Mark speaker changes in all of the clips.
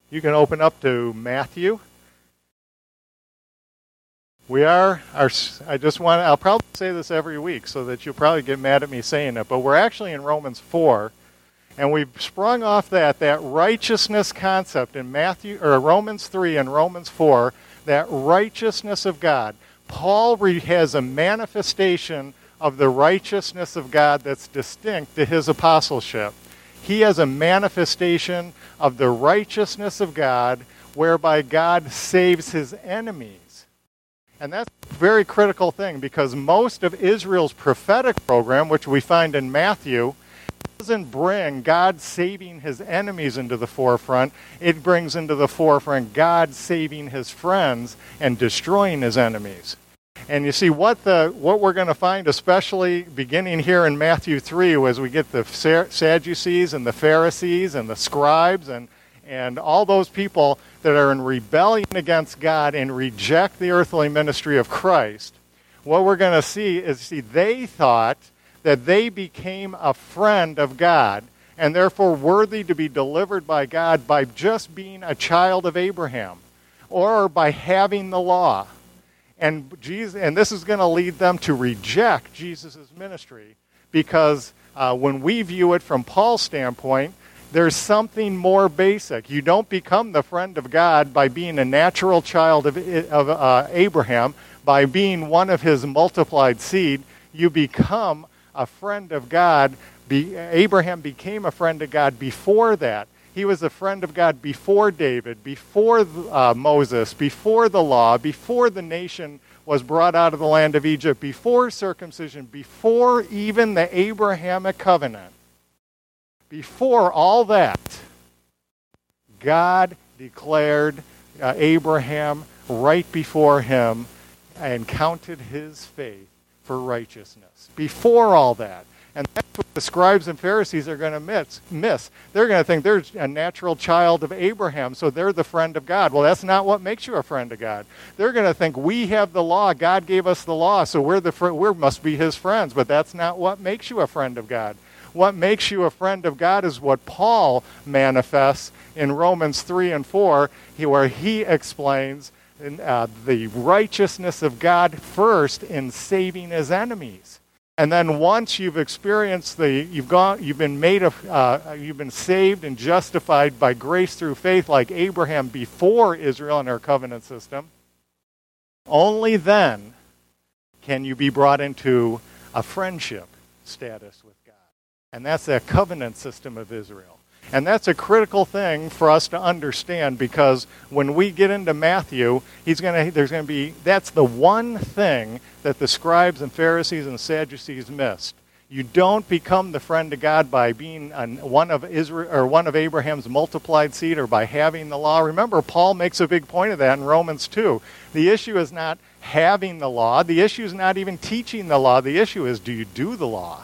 Speaker 1: You can open up to Matthew. I'll probably say this every week so that you'll probably get mad at me saying it, but we're actually in Romans 4, and we've sprung off that righteousness concept in Romans 3 and Romans 4, that righteousness of God. Paul has a manifestation of the righteousness of God that's distinct to his apostleship. He has a manifestation of the righteousness of God whereby God saves his enemies. And that's a very critical thing because most of Israel's prophetic program, which we find in Matthew, doesn't bring God saving his enemies into the forefront. It brings into the forefront God saving his friends and destroying his enemies. And you see what we're going to find, especially beginning here in Matthew 3, as we get the Sadducees and the Pharisees and the scribes and all those people that are in rebellion against God and reject the earthly ministry of Christ. What we're going to see is they thought that they became a friend of God and therefore worthy to be delivered by God by just being a child of Abraham or by having the law. And this is going to lead them to reject Jesus' ministry because when we view it from Paul's standpoint, there's something more basic. You don't become the friend of God by being a natural child of Abraham, by being one of his multiplied seed. You become a friend of God. Abraham became a friend of God before that. He was a friend of God before David, before Moses, before the law, before the nation was brought out of the land of Egypt, before circumcision, before even the Abrahamic covenant. Before all that, God declared Abraham right before him and counted his faith for righteousness. Before all that. And that's what the scribes and Pharisees are going to miss. They're going to think they're a natural child of Abraham, so they're the friend of God. Well, that's not what makes you a friend of God. They're going to think we have the law. God gave us the law, so we must be his friends. But that's not what makes you a friend of God. What makes you a friend of God is what Paul manifests in Romans 3 and 4, where he explains the righteousness of God first in saving his enemies. And then once you've experienced you've been saved and justified by grace through faith like Abraham before Israel in our covenant system, only then can you be brought into a friendship status with God. And that's the covenant system of Israel. And that's a critical thing for us to understand because when we get into Matthew, that's the one thing that the scribes and Pharisees and Sadducees missed. You don't become the friend of God by being one of Israel or one of Abraham's multiplied seed or by having the law. Remember, Paul makes a big point of that in Romans 2. The issue is not having the law. The issue is not even teaching the law. The issue is, do you do the law?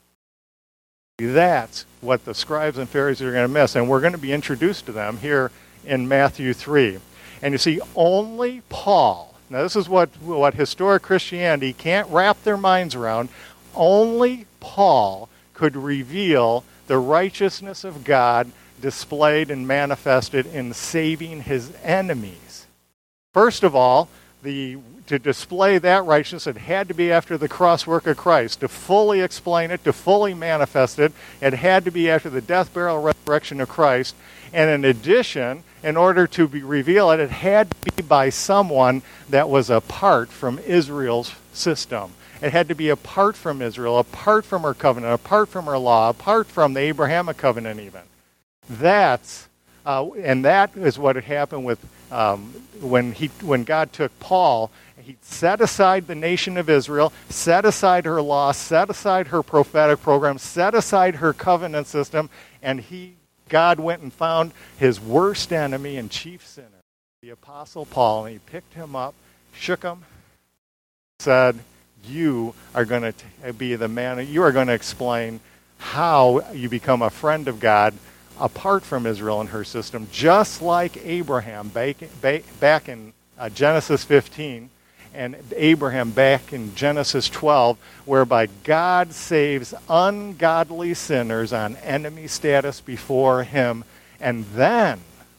Speaker 1: That's what the scribes and Pharisees are going to miss, and we're going to be introduced to them here in Matthew 3. And you see, only Paul, now this is what historic Christianity can't wrap their minds around, only Paul could reveal the righteousness of God displayed and manifested in saving his enemies. First of all, to display that righteousness, it had to be after the cross work of Christ. To fully explain it, to fully manifest it, it had to be after the death, burial, resurrection of Christ. And in addition, in order to reveal it, it had to be by someone that was apart from Israel's system. It had to be apart from Israel, apart from her covenant, apart from her law, apart from the Abrahamic covenant even. That is what had happened with when God took Paul. He set aside the nation of Israel, set aside her law, set aside her prophetic program, set aside her covenant system, and God went and found his worst enemy and chief sinner, the Apostle Paul, and he picked him up, shook him, said, you are going to be the man, you are going to explain how you become a friend of God apart from Israel and her system, just like Abraham back in Genesis 15 and Abraham back in Genesis 12, whereby God saves ungodly sinners on enemy status before him, and then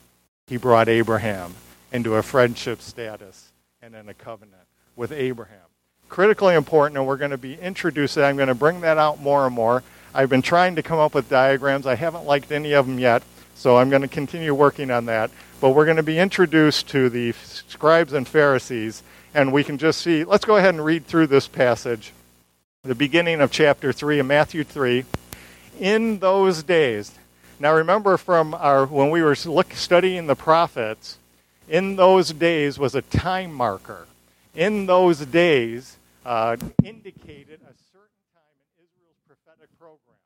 Speaker 1: he brought Abraham into a friendship status and in a covenant with Abraham. Critically important, and we're going to be introduced. I'm going to bring that out more and more. I've been trying to come up with diagrams. I haven't liked any of them yet, so I'm going to continue working on that. But we're going to be introduced to the scribes and Pharisees, and we can just see. Let's go ahead and read through this passage, the beginning of chapter 3 of Matthew 3. In those days, now remember from when we were studying the prophets, in those days was a time marker. In those days indicated a certain time in Israel's prophetic program.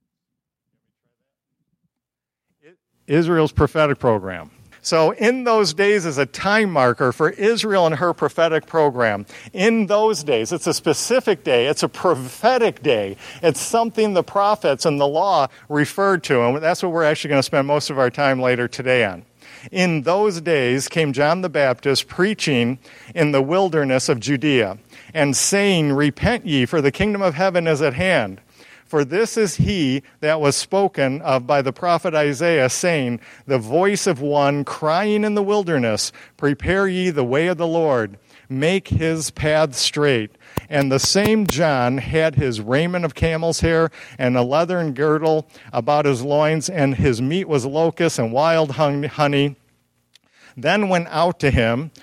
Speaker 1: Israel's prophetic program. So in those days is a time marker for Israel and her prophetic program. In those days, it's a specific day. It's a prophetic day. It's something the prophets and the law referred to, and that's what we're actually going to spend most of our time later today on. In those days came John the Baptist preaching in the wilderness of Judea and saying, "Repent ye, for the kingdom of heaven is at hand. For this is he that was spoken of by the prophet Isaiah, saying, the voice of one crying in the wilderness, prepare ye the way of the Lord, make his path straight. And the same John had his raiment of camel's hair and a leathern girdle about his loins, and his meat was locusts and wild honey. Then went out to him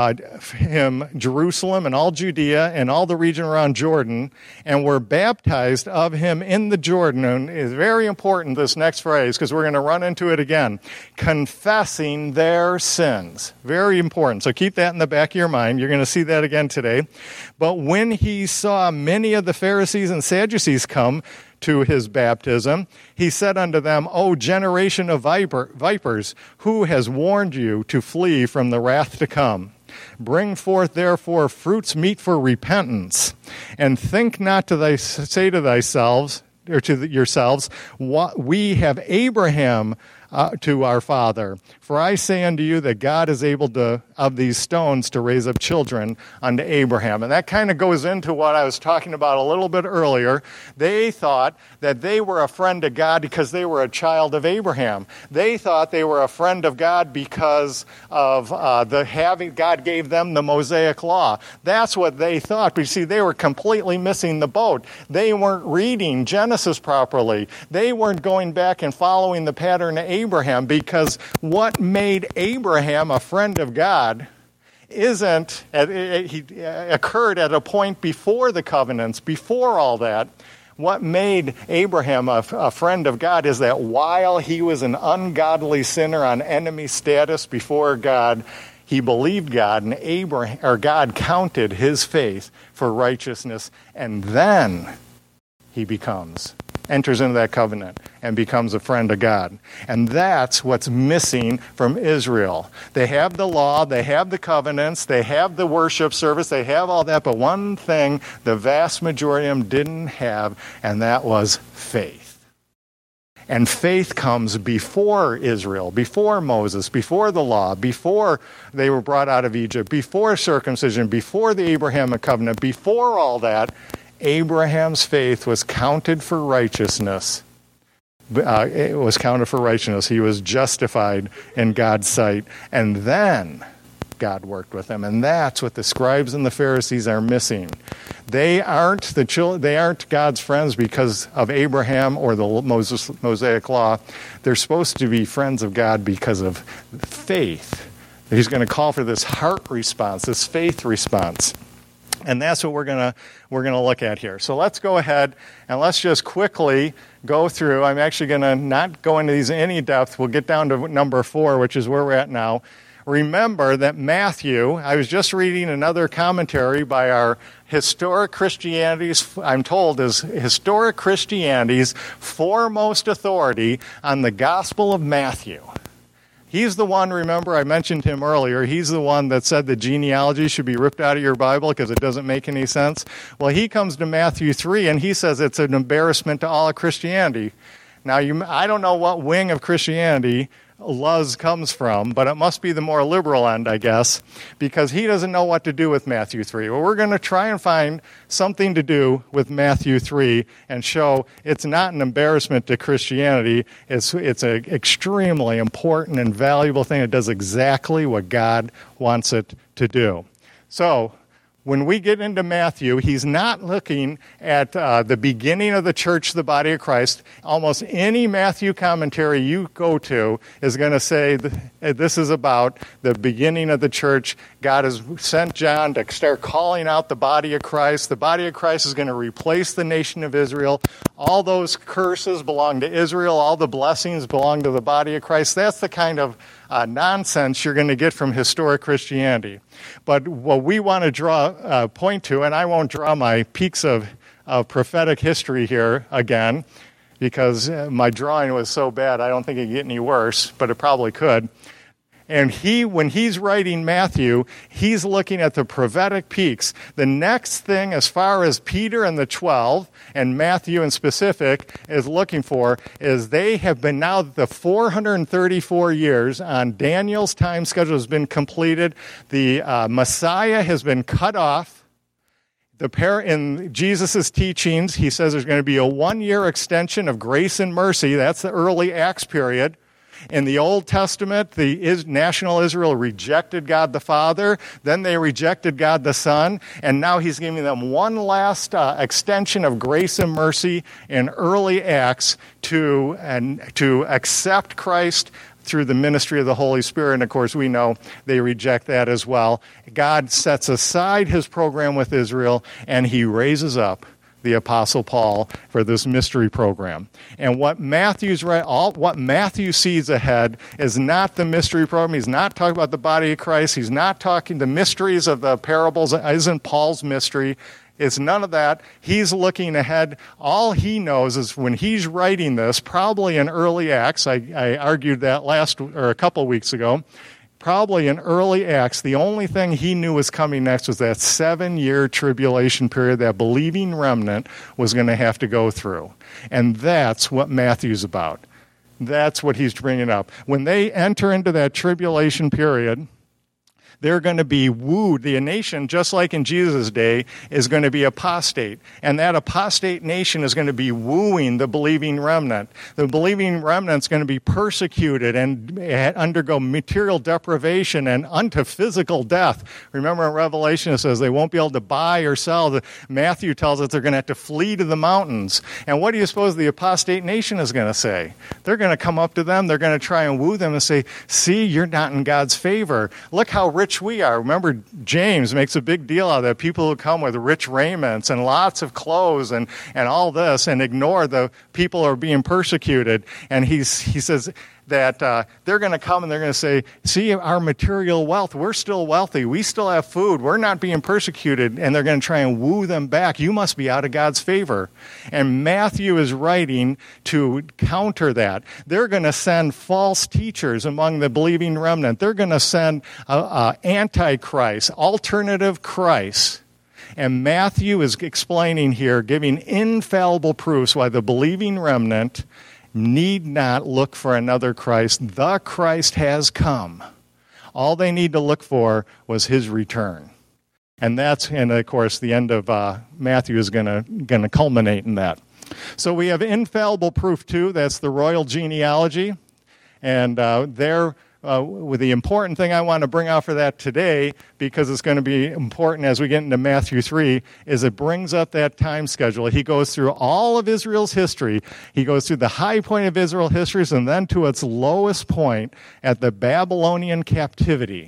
Speaker 1: Jerusalem and all Judea and all the region around Jordan, and were baptized of him in the Jordan." And it's very important, this next phrase, because we're going to run into it again. Confessing their sins. Very important. So keep that in the back of your mind. You're going to see that again today. "But when he saw many of the Pharisees and Sadducees come to his baptism, he said unto them, O generation of vipers, who has warned you to flee from the wrath to come? Bring forth therefore fruits meet for repentance, and think not to say to thyselves, or to yourselves, we have Abraham to our father. For I say unto you that God is able of these stones to raise up children unto Abraham." And that kind of goes into what I was talking about a little bit earlier. They thought that they were a friend of God because they were a child of Abraham. They thought they were a friend of God because of God gave them the Mosaic law. That's what they thought. But you see, they were completely missing the boat. They weren't reading Genesis properly. They weren't going back and following the pattern of Abraham, because what made Abraham a friend of God occurred at a point before the covenants, before all that. What made Abraham a friend of God is that while he was an ungodly sinner on enemy status before God, he believed God, and God counted his faith for righteousness, and then he enters into that covenant and becomes a friend of God. And that's what's missing from Israel. They have the law, they have the covenants, they have the worship service, they have all that, but one thing the vast majority of them didn't have, and that was faith. And faith comes before Israel, before Moses, before the law, before they were brought out of Egypt, before circumcision, before the Abrahamic covenant, before all that. Abraham's faith was counted for righteousness. It was counted for righteousness. He was justified in God's sight. And then God worked with him. And that's what the scribes and the Pharisees are missing. They aren't God's friends because of Abraham or the Mosaic law. They're supposed to be friends of God because of faith. He's going to call for this heart response, this faith response. And that's what we're going to look at here. So let's go ahead and let's just quickly go through. I'm actually going to not go into these in any depth. We'll get down to number 4, which is where we're at now. Remember that Matthew, I was just reading another commentary by our Historic Christianity's, I'm told, is Historic Christianity's foremost authority on the Gospel of Matthew. He's the one, remember, I mentioned him earlier, he's the one that said the genealogy should be ripped out of your Bible because it doesn't make any sense. Well, he comes to Matthew 3 and he says it's an embarrassment to all of Christianity. Now, I don't know what wing of Christianity Luz comes from, but it must be the more liberal end, I guess, because he doesn't know what to do with Matthew 3. Well, we're going to try and find something to do with Matthew 3 and show it's not an embarrassment to Christianity. It's an extremely important and valuable thing. It does exactly what God wants it to do. So, when we get into Matthew, he's not looking at the beginning of the church, the body of Christ. Almost any Matthew commentary you go to is going to say this is about the beginning of the church. God has sent John to start calling out the body of Christ. The body of Christ is going to replace the nation of Israel. All those curses belong to Israel. All the blessings belong to the body of Christ. That's the kind of nonsense you're going to get from historic Christianity. But what we want to point to, and I won't draw my peaks of prophetic history here again, because my drawing was so bad I don't think it could get any worse, but it probably could. And when he's writing Matthew, he's looking at the prophetic peaks. The next thing, as far as Peter and the 12, and Matthew in specific, is looking for, is they have been now the 434 years on Daniel's time schedule has been completed. The Messiah has been cut off. In Jesus' teachings, he says there's going to be a 1-year extension of grace and mercy. That's the early Acts period. In the Old Testament, the national Israel rejected God the Father, then they rejected God the Son, and now he's giving them one last extension of grace and mercy in early Acts to accept Christ through the ministry of the Holy Spirit. And of course, we know they reject that as well. God sets aside his program with Israel, and he raises up the Apostle Paul for this mystery program. And what Matthew sees ahead is not the mystery program. He's not talking about the body of Christ. He's not talking the mysteries of the parables. It isn't Paul's mystery. It's none of that. He's looking ahead. All he knows is when he's writing this, probably in early Acts, I argued that a couple weeks ago, probably in early Acts, the only thing he knew was coming next was that 7-year tribulation period that believing remnant was going to have to go through. And that's what Matthew's about. That's what he's bringing up. When they enter into that tribulation period, they're going to be wooed. The nation, just like in Jesus' day, is going to be apostate. And that apostate nation is going to be wooing the believing remnant. The believing remnant's going to be persecuted and undergo material deprivation and unto physical death. Remember in Revelation it says they won't be able to buy or sell. Matthew tells us they're going to have to flee to the mountains. And what do you suppose the apostate nation is going to say? They're going to come up to them. They're going to try and woo them and say, see, you're not in God's favor. Look how rich we are. Remember, James makes a big deal out of that. People who come with rich raiments and lots of clothes and all this and ignore the people who are being persecuted. And he says that they're going to come and they're going to say, see, our material wealth, we're still wealthy. We still have food. We're not being persecuted. And they're going to try and woo them back. You must be out of God's favor. And Matthew is writing to counter that. They're going to send false teachers among the believing remnant. They're going to send antichrist, alternative Christ. And Matthew is explaining here, giving infallible proofs why the believing remnant need not look for another Christ. The Christ has come. All they need to look for was his return. And of course, the end of Matthew is going to culminate in that. So we have infallible proof, too. That's the royal genealogy. And with the important thing I want to bring out for that today, because it's going to be important as we get into Matthew 3, is it brings up that time schedule. He goes through all of Israel's history. He goes through the high point of Israel's history and then to its lowest point at the Babylonian captivity.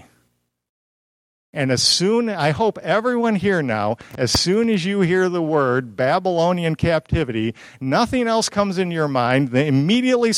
Speaker 1: And I hope everyone here now, as soon as you hear the word Babylonian captivity, nothing else comes in your mind. What immediately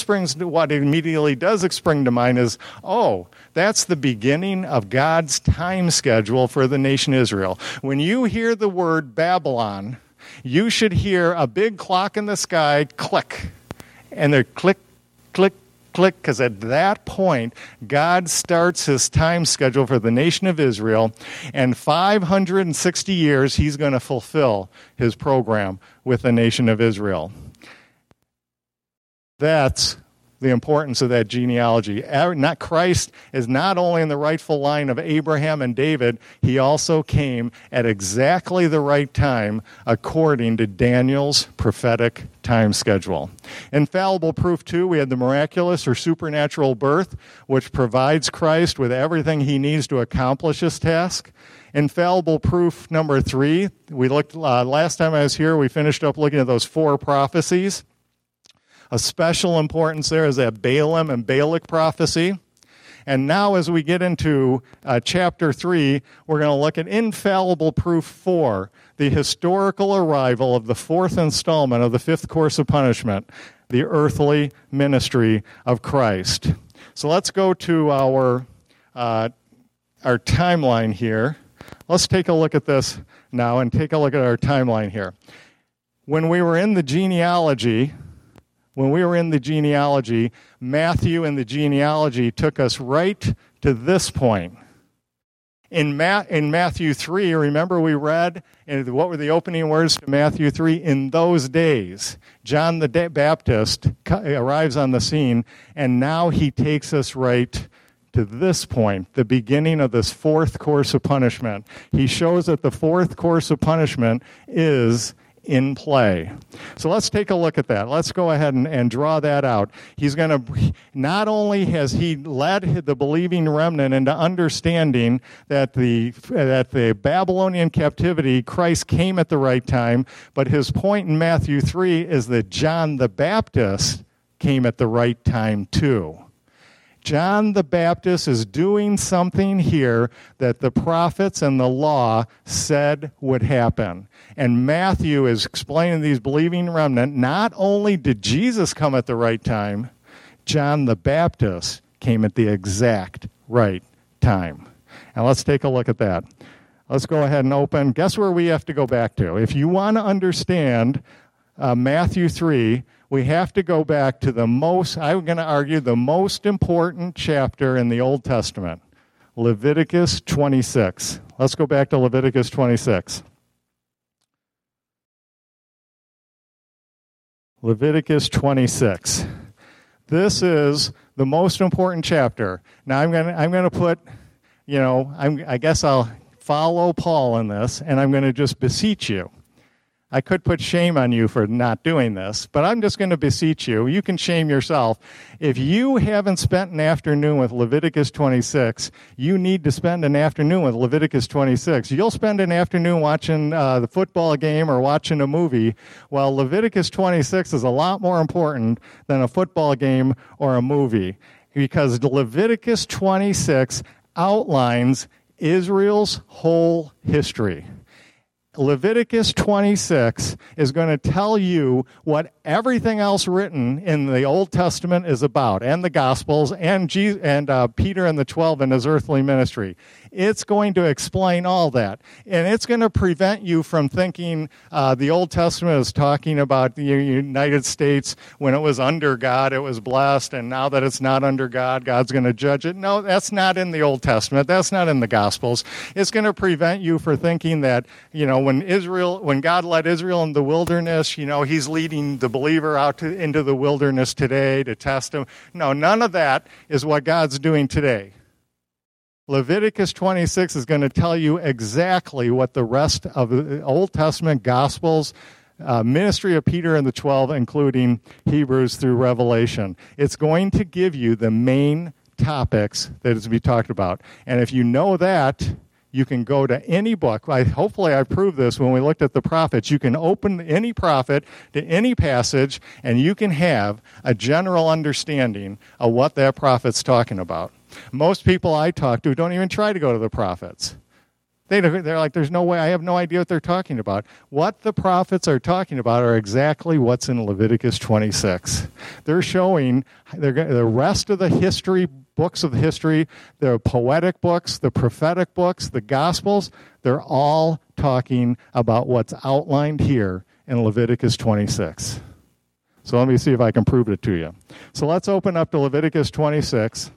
Speaker 1: does spring to mind is, that's the beginning of God's time schedule for the nation Israel. When you hear the word Babylon, you should hear a big clock in the sky click. And they're click, click, click, because at that point, God starts his time schedule for the nation of Israel, and 560 years he's going to fulfill his program with the nation of Israel. That's the importance of that genealogy. Christ is not only in the rightful line of Abraham and David, he also came at exactly the right time according to Daniel's prophetic time schedule. Infallible proof 2, we had the miraculous or supernatural birth, which provides Christ with everything he needs to accomplish his task. Infallible proof number 3, we looked last time I was here, we finished up looking at those 4 prophecies. A special importance there is that Balaam and Balak prophecy. And now as we get into chapter 3, we're going to look at infallible proof 4, the historical arrival of the 4th installment of the 5th course of punishment, the earthly ministry of Christ. So let's go to our timeline here. Let's take a look at this now and take a look at our timeline here. When we were in the genealogy, Matthew and the genealogy took us right to this point. In Matthew 3, remember we read, and what were the opening words to Matthew 3? In those days, John the Baptist arrives on the scene, and now he takes us right to this point, the beginning of this 4th course of punishment. He shows that the 4th course of punishment is in play. So let's take a look at that. Let's go ahead and draw that out. He's going to, not only has he led the believing remnant into understanding that the Babylonian captivity, Christ came at the right time, but his point in Matthew 3 is that John the Baptist came at the right time too. John the Baptist is doing something here that the prophets and the law said would happen. And Matthew is explaining to these believing remnant, not only did Jesus come at the right time, John the Baptist came at the exact right time. And let's take a look at that. Let's go ahead and open. Guess where we have to go back to? If you want to understand Matthew 3, we have to go back to I'm going to argue, the most important chapter in the Old Testament, Leviticus 26. Let's go back to Leviticus 26. Leviticus 26. This is the most important chapter. Now I'm going to put, I guess I'll follow Paul in this, and I'm going to just beseech you. I could put shame on you for not doing this, but I'm just going to beseech you. You can shame yourself. If you haven't spent an afternoon with Leviticus 26, you need to spend an afternoon with Leviticus 26. You'll spend an afternoon watching the football game or watching a movie, while Leviticus 26 is a lot more important than a football game or a movie, because Leviticus 26 outlines Israel's whole history. Leviticus 26 is going to tell you what everything else written in the Old Testament is about, and the Gospels, and Peter and the 12 in his earthly ministry. It's going to explain all that. And it's going to prevent you from thinking the Old Testament is talking about the United States when it was under God, it was blessed, and now that it's not under God, God's going to judge it. No, that's not in the Old Testament. That's not in the Gospels. It's going to prevent you from thinking that, when God led Israel in the wilderness, he's leading the believer out into the wilderness today to test him. No, none of that is what God's doing today. Leviticus 26 is going to tell you exactly what the rest of the Old Testament Gospels, ministry of Peter and the 12, including Hebrews through Revelation. It's going to give you the main topics that is to be talked about. And if you know that, you can go to any book. Hopefully I proved this when we looked at the prophets. You can open any prophet to any passage, and you can have a general understanding of what that prophet's talking about. Most people I talk to don't even try to go to the prophets. They're like, there's no way, I have no idea what they're talking about. What the prophets are talking about are exactly what's in Leviticus 26. They're showing the rest of the books of history, the poetic books, the prophetic books, the Gospels, they're all talking about what's outlined here in Leviticus 26. So let me see if I can prove it to you. So let's open up to Leviticus 26.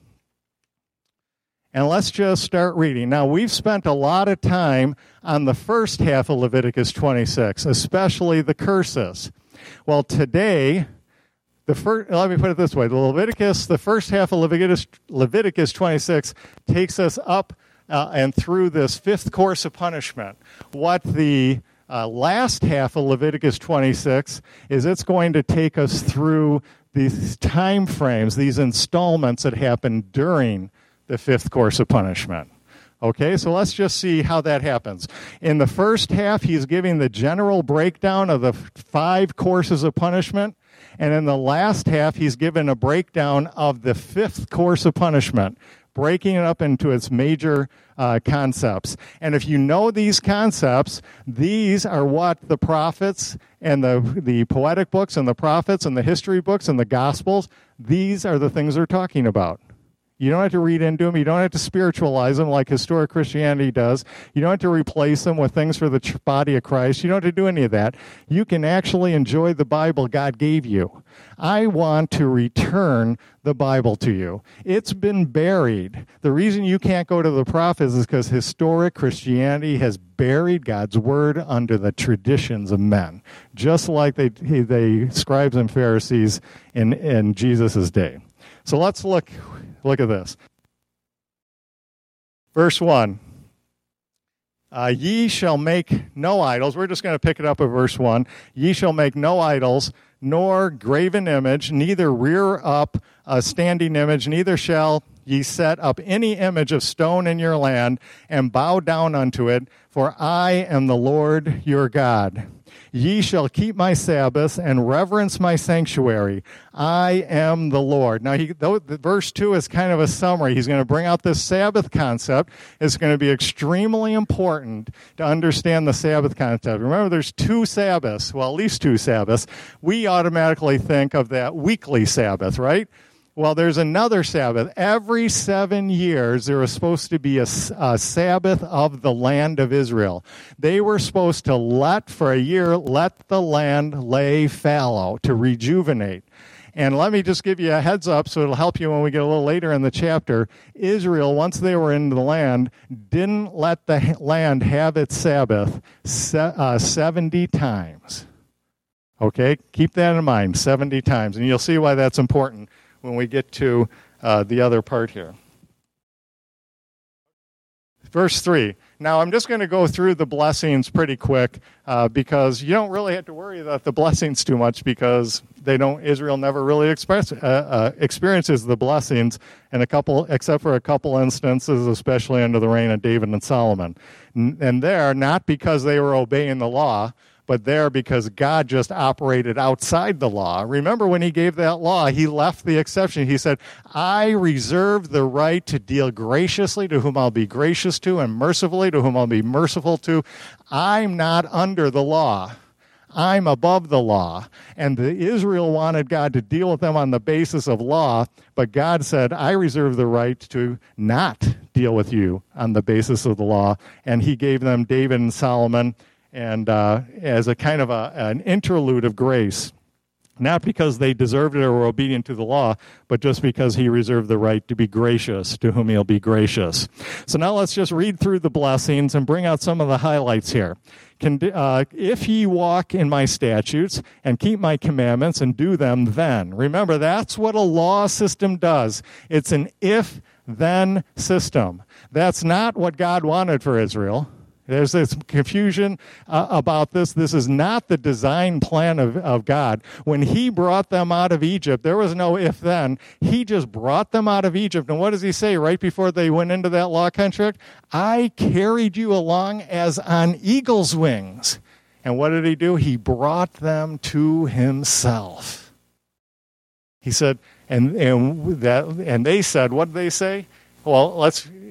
Speaker 1: And let's just start reading. Now, we've spent a lot of time on the first half of Leviticus 26, especially the curses. Well, today, let me put it this way. The first half of Leviticus 26 takes us up and through this fifth course of punishment. What the last half of Leviticus 26 is, it's going to take us through these time frames, these installments that happen during the fifth course of punishment. Okay, so let's just see how that happens. In the first half, he's giving the general breakdown of the 5 courses of punishment. And in the last half, he's given a breakdown of the fifth course of punishment, breaking it up into its major concepts. And if you know these concepts, these are what the prophets and the poetic books and the prophets and the history books and the Gospels, these are the things they're talking about. You don't have to read into them. You don't have to spiritualize them like historic Christianity does. You don't have to replace them with things for the body of Christ. You don't have to do any of that. You can actually enjoy the Bible God gave you. I want to return the Bible to you. It's been buried. The reason you can't go to the prophets is because historic Christianity has buried God's word under the traditions of men, just like they scribes and Pharisees in Jesus' day. So let's look at this. Verse 1. Ye shall make no idols. We're just going to pick it up at verse 1. Ye shall make no idols, nor graven image, neither rear up a standing image, neither shall ye set up any image of stone in your land, and bow down unto it, for I am the Lord your God. Ye shall keep my Sabbaths and reverence my sanctuary. I am the Lord. Now, verse 2 is kind of a summary. He's going to bring out this Sabbath concept. It's going to be extremely important to understand the Sabbath concept. Remember, there's 2 Sabbaths, well, at least 2 Sabbaths. We automatically think of that weekly Sabbath, right? Well, there's another Sabbath. Every 7 years, there was supposed to be a Sabbath of the land of Israel. They were supposed to for a year, let the land lay fallow, to rejuvenate. And let me just give you a heads up so it'll help you when we get a little later in the chapter. Israel, once they were in the land, didn't let the land have its Sabbath 70 times. Okay? Keep that in mind, 70 times. And you'll see why that's important when we get to the other part here. Verse 3. Now, I'm just going to go through the blessings pretty quick because you don't really have to worry about the blessings too much, because Israel never really experiences the blessings except for a couple instances, especially under the reign of David and Solomon. And they're not because they were obeying the law, but there because God just operated outside the law. Remember, when he gave that law, he left the exception. He said, I reserve the right to deal graciously to whom I'll be gracious to, and mercifully to whom I'll be merciful to. I'm not under the law. I'm above the law. And Israel wanted God to deal with them on the basis of law, but God said, I reserve the right to not deal with you on the basis of the law. And he gave them David and Solomon, and as a kind of an interlude of grace, not because they deserved it or were obedient to the law, but just because he reserved the right to be gracious to whom he'll be gracious. So now let's just read through the blessings and bring out some of the highlights here. If ye walk in my statutes and keep my commandments and do them, then. Remember, that's what a law system does. It's an if-then system. That's not what God wanted for Israel. There's this confusion about this. This is not the design plan of God. When he brought them out of Egypt, there was no if-then. He just brought them out of Egypt. And what does he say right before they went into that law contract? I carried you along as on eagle's wings. And what did he do? He brought them to himself. He said, and they said, what did they say? Well,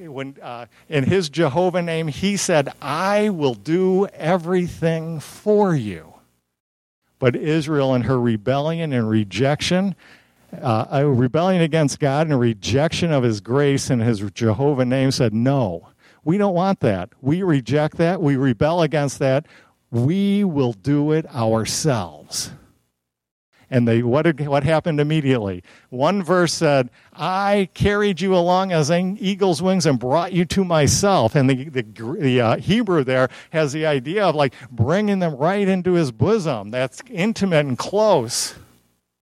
Speaker 1: in his Jehovah name, he said, I will do everything for you. But Israel, in her rebellion and rejection, a rebellion against God and a rejection of his grace and his Jehovah name, said, no, we don't want that. We reject that. We rebel against that. We will do it ourselves. And what happened immediately? One verse said, I carried you along as on eagle's wings and brought you to myself. And the Hebrew there has the idea of like bringing them right into his bosom. That's intimate and close.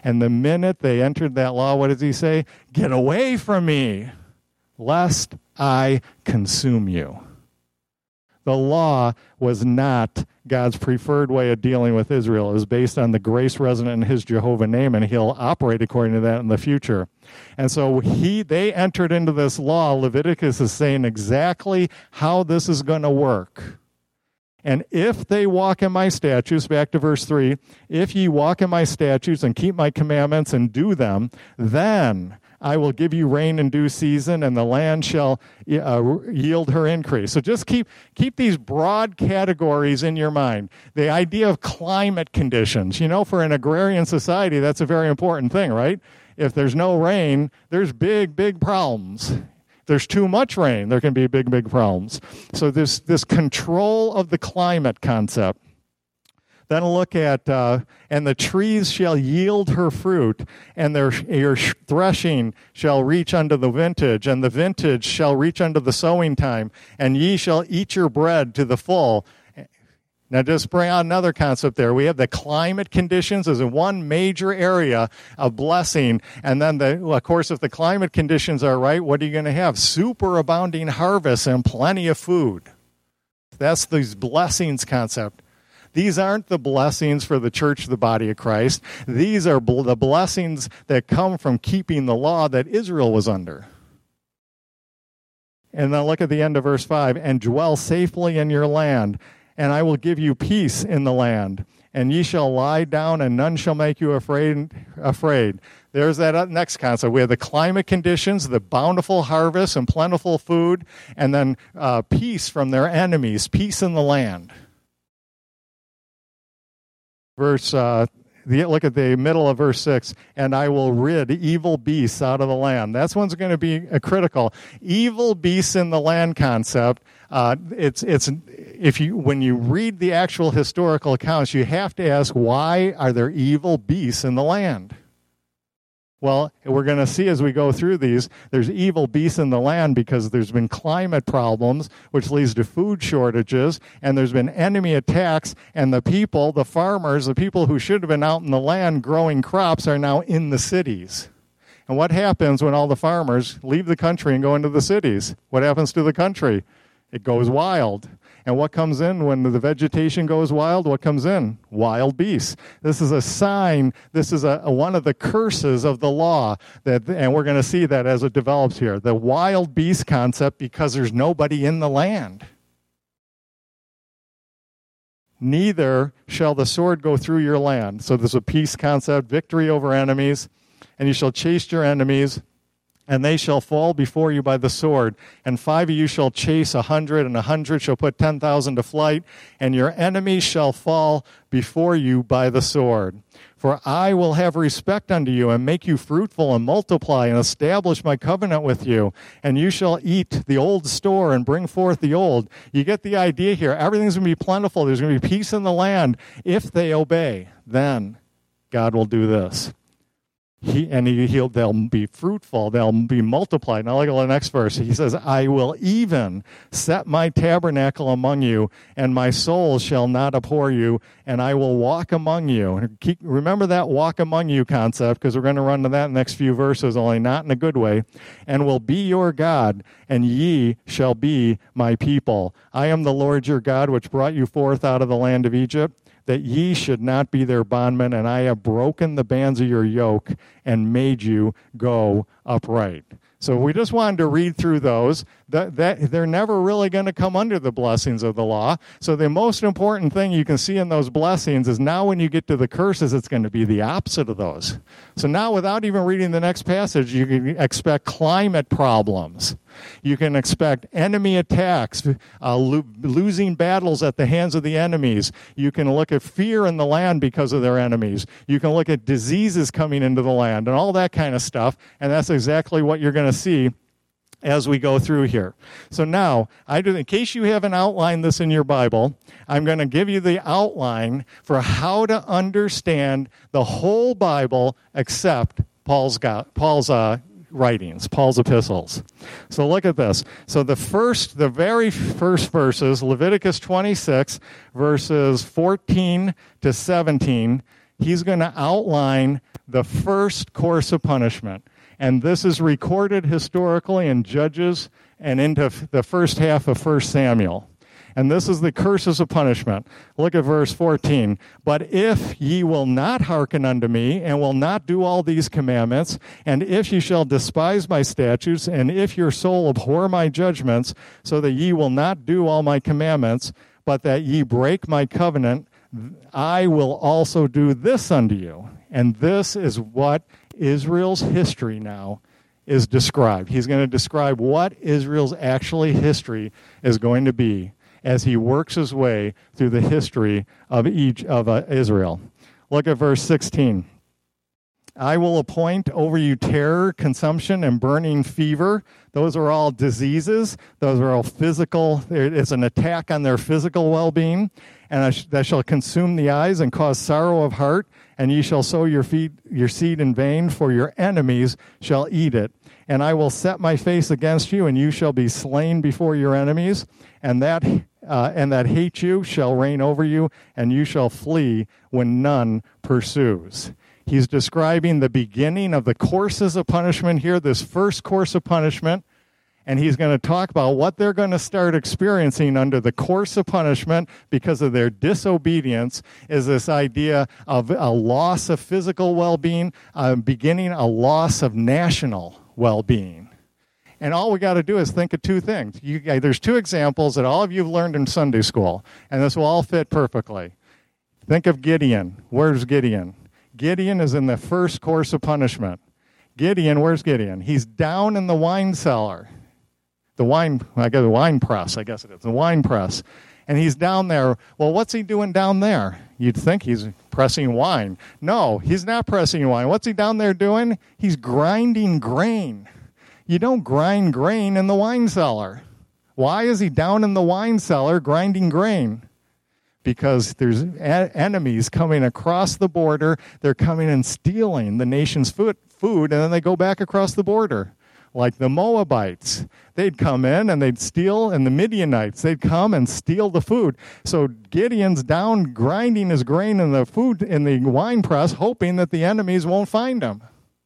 Speaker 1: And the minute they entered that law, what does he say? Get away from me, lest I consume you. The law was not God's preferred way of dealing with Israel. It was based on the grace resident in his Jehovah name, and he'll operate according to that in the future. And so they entered into this law. Leviticus is saying exactly how this is going to work. And if they walk in my statutes, back to verse 3, if ye walk in my statutes and keep my commandments and do them, then I will give you rain in due season, and the land shall yield her increase. So just keep these broad categories in your mind. The idea of climate conditions. For an agrarian society, that's a very important thing, right? If there's no rain, there's big, big problems. If there's too much rain, there can be big, big problems. So this control of the climate concept. Then look at, and the trees shall yield her fruit, and your threshing shall reach unto the vintage, and the vintage shall reach unto the sowing time, and ye shall eat your bread to the full. Now just bring out another concept there. We have the climate conditions as one major area of blessing, and then, of course, if the climate conditions are right, what are you going to have? Superabounding harvests and plenty of food. That's these blessings concept. These aren't the blessings for the church, the body of Christ. These are the blessings that come from keeping the law that Israel was under. And then look at the end of verse 5. And dwell safely in your land, and I will give you peace in the land. And ye shall lie down, and none shall make you afraid. There's that next concept. We have the climate conditions, the bountiful harvest and plentiful food, and then peace from their enemies, peace in the land. Look at the middle of verse 6, and I will rid evil beasts out of the land. That's one's going to be critical. Evil beasts in the land concept. When you read the actual historical accounts, you have to ask, why are there evil beasts in the land? Well, we're going to see as we go through these, there's evil beasts in the land because there's been climate problems, which leads to food shortages, and there's been enemy attacks, and the people, the farmers, the people who should have been out in the land growing crops are now in the cities. And what happens when all the farmers leave the country and go into the cities? What happens to the country? It goes wild. And what comes in when the vegetation goes wild? What comes in? Wild beasts. This is a sign. This is one of the curses of the law. And we're going to see that as it develops here. The wild beast concept, because there's nobody in the land. Neither shall the sword go through your land. So there's a peace concept, victory over enemies. And you shall chase your enemies, and they shall fall before you by the sword. And 5 of you shall chase 100, and 100 shall put 10,000 to flight, and your enemies shall fall before you by the sword. For I will have respect unto you, and make you fruitful, and multiply, and establish my covenant with you. And you shall eat the old store, and bring forth the old. You get the idea here. Everything's going to be plentiful. There's going to be peace in the land. If they obey, then God will do this. They'll be fruitful, they'll be multiplied. Now look at the next verse. He says, I will even set my tabernacle among you, and my soul shall not abhor you, and I will walk among you. Remember that walk among you concept, because we're going to run to that in the next few verses, only not in a good way. And will be your God, and ye shall be my people. I am the Lord your God, which brought you forth out of the land of Egypt, that ye should not be their bondmen, and I have broken the bands of your yoke and made you go upright. So we just wanted to read through those. That they're never really going to come under the blessings of the law. So the most important thing you can see in those blessings is now when you get to the curses, it's going to be the opposite of those. So now without even reading the next passage, you can expect climate problems. You can expect enemy attacks, losing battles at the hands of the enemies. You can look at fear in the land because of their enemies. You can look at diseases coming into the land and all that kind of stuff. And that's exactly what you're going to see as we go through here. So now, in case you haven't outlined this in your Bible, I'm going to give you the outline for how to understand the whole Bible except Paul's writings, Paul's epistles. So look at this. So the very first verses, Leviticus 26, verses 14 to 17, he's going to outline the first course of punishment. And this is recorded historically in Judges and into the first half of 1 Samuel. And this is the curses of punishment. Look at verse 14. But if ye will not hearken unto me, and will not do all these commandments, and if ye shall despise my statutes, and if your soul abhor my judgments, so that ye will not do all my commandments, but that ye break my covenant, I will also do this unto you. And this is what Israel's history now is described. He's going to describe what Israel's actually history is going to be as he works his way through the history of Israel. Look at verse 16. I will appoint over you terror, consumption, and burning fever. Those are all diseases. Those are all physical. It's an attack on their physical well-being. And that shall consume the eyes and cause sorrow of heart. And ye shall sow your seed in vain, for your enemies shall eat it. And I will set my face against you, and you shall be slain before your enemies. And that hate you shall reign over you, and you shall flee when none pursues. He's describing the beginning of the courses of punishment here, this first course of punishment, and he's going to talk about what they're going to start experiencing under the course of punishment because of their disobedience is this idea of a loss of physical well-being, beginning a loss of national well-being. And all we got to do is think of two things. There's two examples that all of you have learned in Sunday school, and this will all fit perfectly. Think of Gideon. Where's Gideon? Gideon is in the first course of punishment. Where's Gideon? He's down in the wine cellar. The wine press, I guess it is. The wine press. And he's down there. Well, what's he doing down there? You'd think he's pressing wine. No, he's not pressing wine. What's he down there doing? He's grinding grain. You don't grind grain in the wine cellar. Why is he down in the wine cellar grinding grain? Because there's enemies coming across the border. They're coming and stealing the nation's food, and then they go back across the border. Like the Moabites. They'd come in and they'd steal, and the Midianites, they'd come and steal the food. So Gideon's down grinding his grain in the food in the wine press, hoping that the enemies won't find him.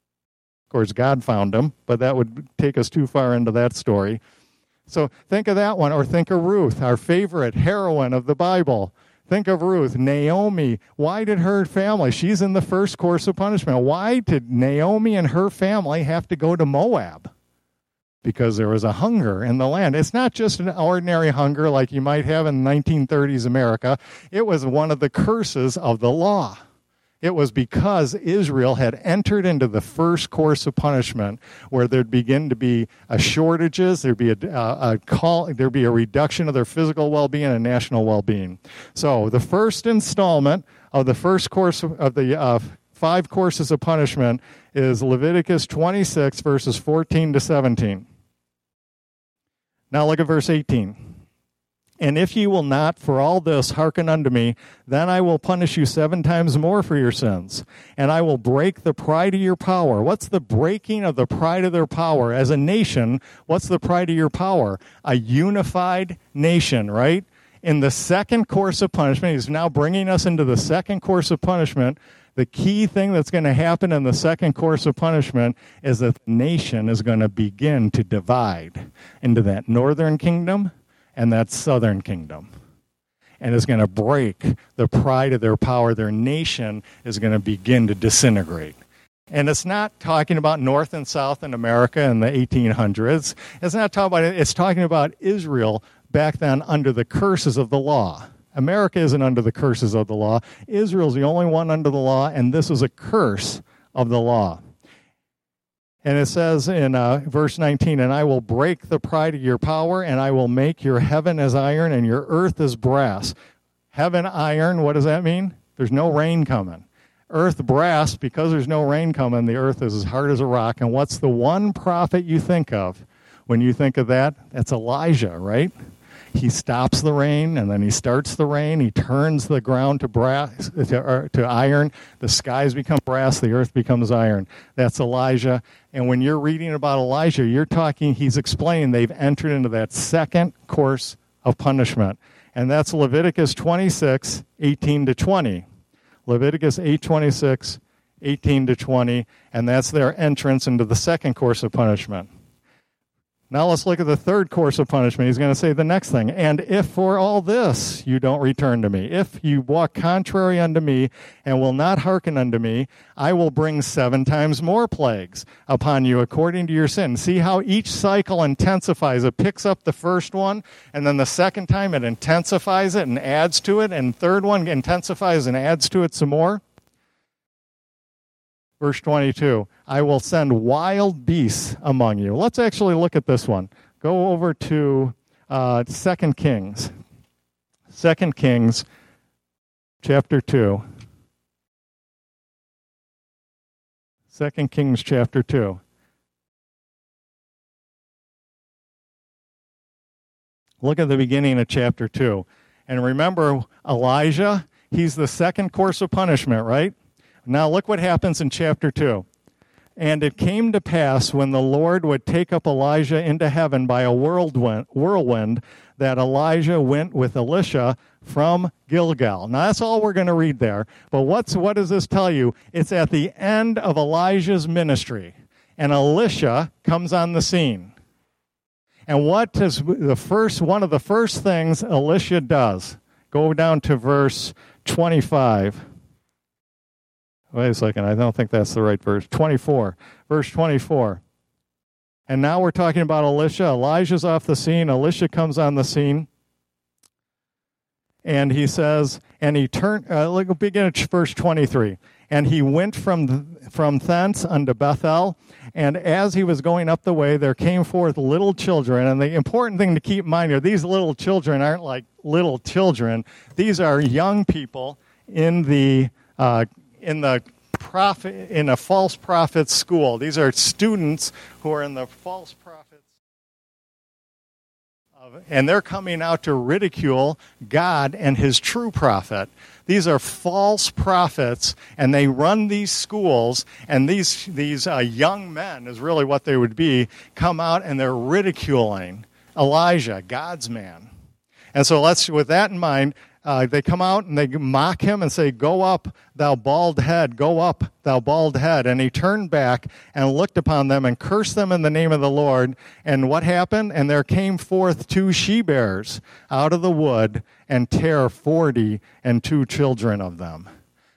Speaker 1: Of course, God found him, but that would take us too far into that story. So think of that one, or think of Ruth, our favorite heroine of the Bible. Think of Ruth, Naomi. Why did her family, she's in the first course of punishment. Why did Naomi and her family have to go to Moab? Because there was a hunger in the land. It's not just an ordinary hunger like you might have in 1930s America. It was one of the curses of the law. It was because Israel had entered into the first course of punishment where there'd begin to be shortages, there'd be there'd be a reduction of their physical well-being and national well-being. So the first installment of the first course of the 5 courses of punishment is Leviticus 26, verses 14 to 17. Now look at verse 18. And if ye will not for all this hearken unto me, then I will punish you 7 times more for your sins. And I will break the pride of your power. What's the breaking of the pride of their power? As a nation, what's the pride of your power? A unified nation, right? In the second course of punishment, he's now bringing us into the second course of punishment. The key thing that's going to happen in the second course of punishment is that the nation is going to begin to divide into that northern kingdom and that southern kingdom. And it's going to break the pride of their power. Their nation is going to begin to disintegrate. And it's not talking about North and South in America in the 1800s. It's not talking about it. It's talking about Israel back then under the curses of the law. America isn't under the curses of the law. Israel's the only one under the law, and this was a curse of the law. And it says in verse 19, and I will break the pride of your power, and I will make your heaven as iron and your earth as brass. Heaven, iron, what does that mean? There's no rain coming. Earth, brass, because there's no rain coming, the earth is as hard as a rock. And what's the one prophet you think of when you think of that? That's Elijah, right? He stops the rain, and then he starts the rain. He turns the ground to brass, to iron. The skies become brass. The earth becomes iron. That's Elijah. And when you're reading about Elijah, he's explaining they've entered into that second course of punishment. And that's Leviticus 26, 18 to 20. Leviticus 8:26, 18 to 20, and that's their entrance into the second course of punishment. Now let's look at the third course of punishment. He's going to say the next thing. And if for all this you don't return to me, if you walk contrary unto me and will not hearken unto me, I will bring 7 times more plagues upon you according to your sin. See how each cycle intensifies. It picks up the first one, and then the second time it intensifies it and adds to it, and third one intensifies and adds to it some more. Verse 22, I will send wild beasts among you. Let's actually look at this one. Go over to 2 Kings. 2 Kings chapter 2. 2 Kings chapter 2. Look at the beginning of chapter 2. And remember, Elijah, he's the second course of punishment, right? Now look what happens in chapter 2. And it came to pass when the Lord would take up Elijah into heaven by a whirlwind that Elijah went with Elisha from Gilgal. Now that's all we're going to read there. But what does this tell you? It's at the end of Elijah's ministry. And Elisha comes on the scene. And what is one of the first things Elisha does? Go down to verse 25. Wait a second, I don't think that's the right verse. 24. Verse 24. And now we're talking about Elisha. Elijah's off the scene. Elisha comes on the scene. And he says, and he turned, begin at verse 23. And he went from thence unto Bethel, and as he was going up the way, there came forth little children. And the important thing to keep in mind here, these little children aren't like little children. These are young people in a false prophet school. These are students who are in the false prophets, and they're coming out to ridicule God and his true prophet. These are false prophets, and they run these schools, and these young men is really what they would be, come out and they're ridiculing Elijah, God's man. And so with that in mind, they come out and they mock him and say, go up, thou bald head, go up, thou bald head. And he turned back and looked upon them and cursed them in the name of the Lord. And what happened? And there came forth 2 she-bears out of the wood and tare 42 children of them.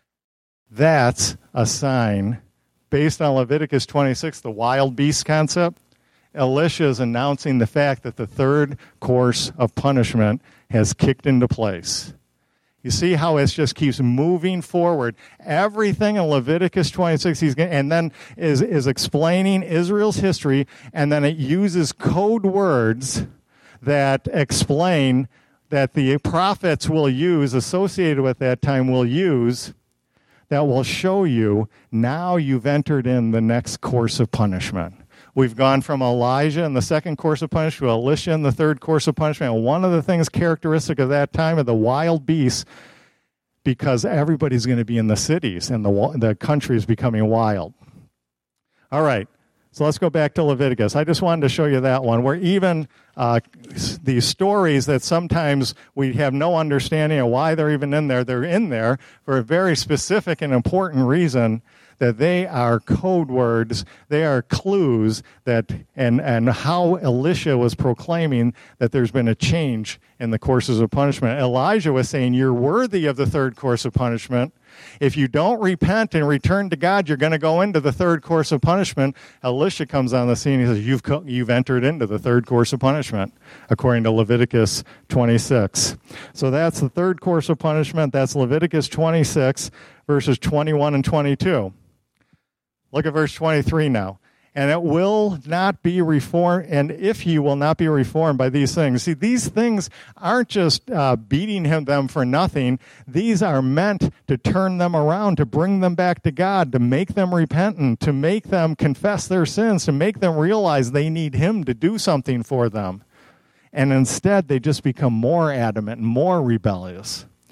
Speaker 1: That's a sign, based on Leviticus 26, the wild beast concept. Elisha is announcing the fact that the third course of punishment has kicked into place. You see how it just keeps moving forward. Everything in Leviticus 26, and then is explaining Israel's history, and then it uses code words that explain that the prophets will use, associated with that time will use, that will show you now you've entered in the next course of punishment. We've gone from Elijah in the second course of punishment to Elisha in the third course of punishment. And one of the things characteristic of that time of the wild beasts, because everybody's going to be in the cities and the country is becoming wild. All right, so let's go back to Leviticus. I just wanted to show you that one, where even these stories that sometimes we have no understanding of why they're even in there, they're in there for a very specific and important reason, that they are code words, they are clues that, and how Elisha was proclaiming that there's been a change in the courses of punishment. Elijah was saying, you're worthy of the third course of punishment. If you don't repent and return to God, you're going to go into the third course of punishment. Elisha comes on the scene. He says, you've entered into the third course of punishment, according to Leviticus 26. So that's the third course of punishment. That's Leviticus 26, verses 21 and 22. Look at verse 23 now. And it will not be reformed, and if you will not be reformed by these things. See, these things aren't just beating them for nothing. These are meant to turn them around, to bring them back to God, to make them repentant, to make them confess their sins, to make them realize they need him to do something for them. And instead, they just become more adamant and more rebellious.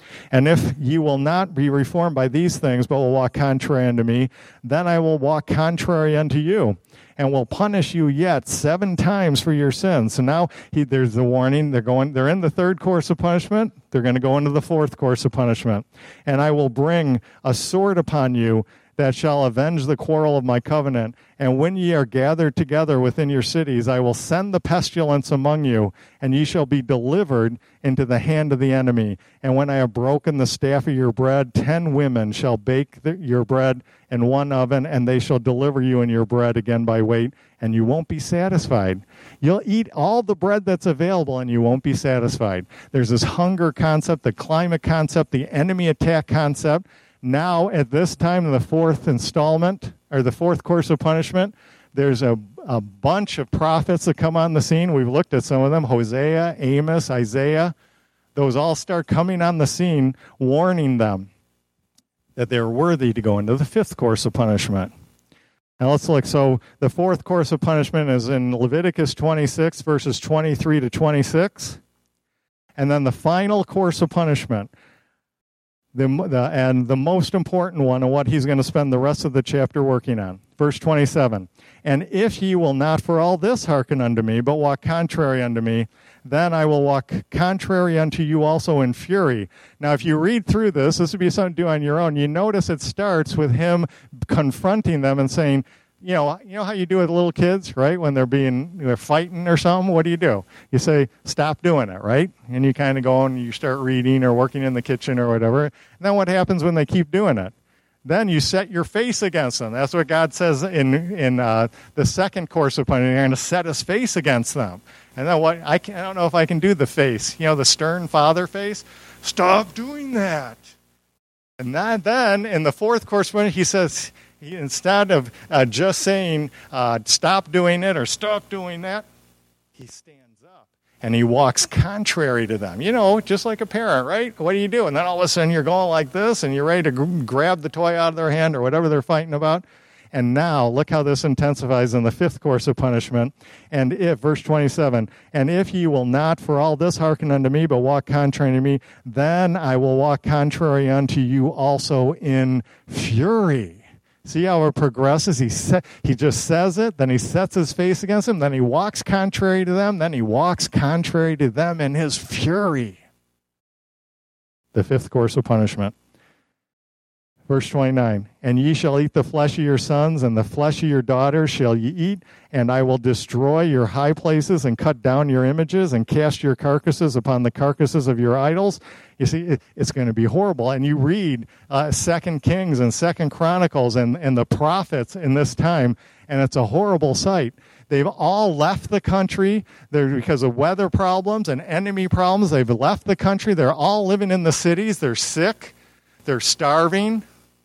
Speaker 1: And if ye will not be reformed by these things, but will walk contrary unto me, then I will walk contrary unto you, and will punish you yet 7 times for your sins. So now there's the warning. They're in the third course of punishment. They're going to go into the fourth course of punishment. And I will bring a sword upon you that shall avenge the quarrel of my covenant. And when ye are gathered together within your cities, I will send the pestilence among you, and ye shall be delivered into the hand of the enemy. And when I have broken the staff of your bread, 10 women shall bake your bread in one oven, and they shall deliver you in your bread again by weight, and you won't be satisfied. You'll eat all the bread that's available, and you won't be satisfied. There's this hunger concept, the climate concept, the enemy attack concept. Now, at this time in the fourth installment, or the fourth course of punishment, there's a bunch of prophets that come on the scene. We've looked at some of them, Hosea, Amos, Isaiah. Those all start coming on the scene, warning them that they're worthy to go into the fifth course of punishment. Now let's look. So the fourth course of punishment is in Leviticus 26, verses 23 to 26. And then the final course of punishment, and the most important one, and what he's going to spend the rest of the chapter working on. Verse 27, and if ye will not for all this hearken unto me, but walk contrary unto me, then I will walk contrary unto you also in fury. Now, if you read through this would be something to do on your own. You notice it starts with him confronting them and saying, you know how you do with little kids, right? When they're fighting or something, what do? You say, stop doing it, right? And you kind of go and you start reading or working in the kitchen or whatever. And then what happens when they keep doing it? Then you set your face against them. That's what God says in the second course of punishment. You're going to set his face against them. And then I don't know if I can do the face. The stern father face. Stop doing that. And then in the fourth course, he says, instead of just saying, stop doing it or stop doing that, he stands up and he walks contrary to them. Just like a parent, right? What do you do? And then all of a sudden you're going like this and you're ready to grab the toy out of their hand or whatever they're fighting about. And now, look how this intensifies in the fifth course of punishment. And if, verse 27, and if ye will not for all this hearken unto me, but walk contrary to me, then I will walk contrary unto you also in fury. See how it progresses? He just says it, then he sets his face against them, then he walks contrary to them, then he walks contrary to them in his fury. The fifth course of punishment. Verse 29, and ye shall eat the flesh of your sons, and the flesh of your daughters shall ye eat, and I will destroy your high places, and cut down your images, and cast your carcasses upon the carcasses of your idols. You see, it's going to be horrible. And you read 2 Kings and 2 Chronicles and the prophets in this time, and it's a horrible sight. They've all left the country. Because of weather problems and enemy problems, they've left the country. They're all living in the cities. They're sick. They're starving.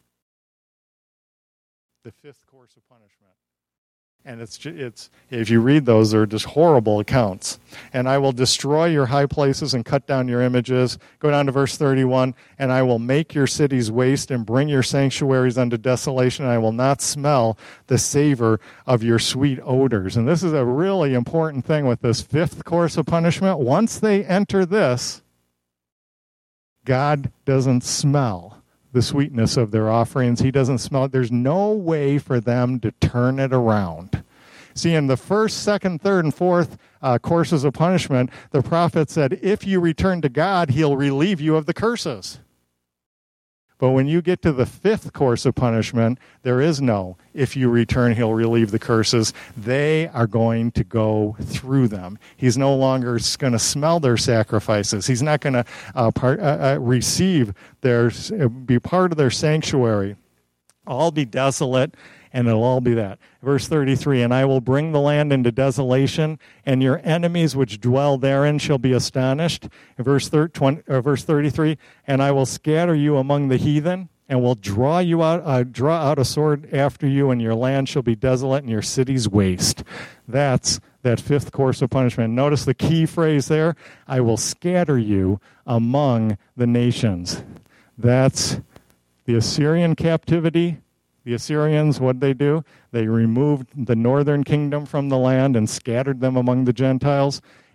Speaker 1: The fifth course of punishment. And it's if you read those, they're just horrible accounts. And I will destroy your high places and cut down your images. Go down to verse 31. And I will make your cities waste and bring your sanctuaries unto desolation. And I will not smell the savor of your sweet odors. And this is a really important thing with this fifth course of punishment. Once they enter this, God doesn't smell the sweetness of their offerings. He doesn't smell it. There's no way for them to turn it around. See, in the first, second, third, and fourth courses of punishment, the prophet said, if you return to God, he'll relieve you of the curses. But when you get to the fifth course of punishment, there is no, if you return, he'll relieve the curses. They are going to go through them. He's no longer going to smell their sacrifices. He's not going to receive be part of their sanctuary. All be desolate, and it'll all be that. Verse 33, and I will bring the land into desolation, and your enemies which dwell therein shall be astonished. Verse 33, and I will scatter you among the heathen, and will draw out a sword after you, and your land shall be desolate, and your cities waste. That's that fifth course of punishment. Notice the key phrase there, I will scatter you among the nations. That's the Assyrian captivity. The Assyrians, what did they do? They removed the northern kingdom from the land and scattered them among the Gentiles.